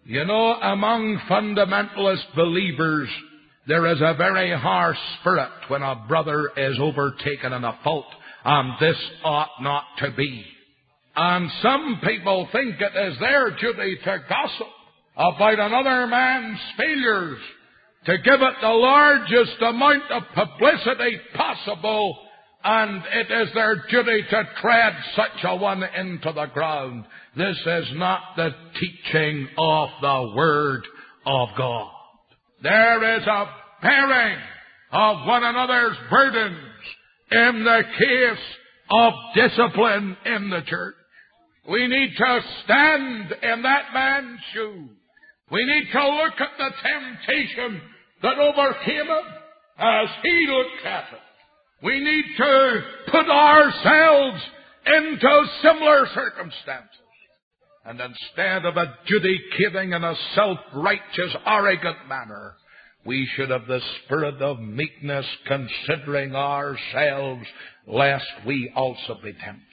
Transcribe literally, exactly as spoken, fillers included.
You know, among fundamentalist believers, there is a very harsh spirit when a brother is overtaken in a fault, and this ought not to be. And some people think it is their duty to gossip about another man's failures, to give it the largest amount of publicity possible, and it is their duty to tread such a one into the ground. This is not the teaching of the Word of God. There is a bearing of one another's burdens in the case of discipline in the church. We need to stand in that man's shoes. We need to look at the temptation that overcame him as he looked at it. We need to put ourselves into similar circumstances. And instead of adjudicating in a self-righteous, arrogant manner, we should have the spirit of meekness, considering ourselves, lest we also be tempted.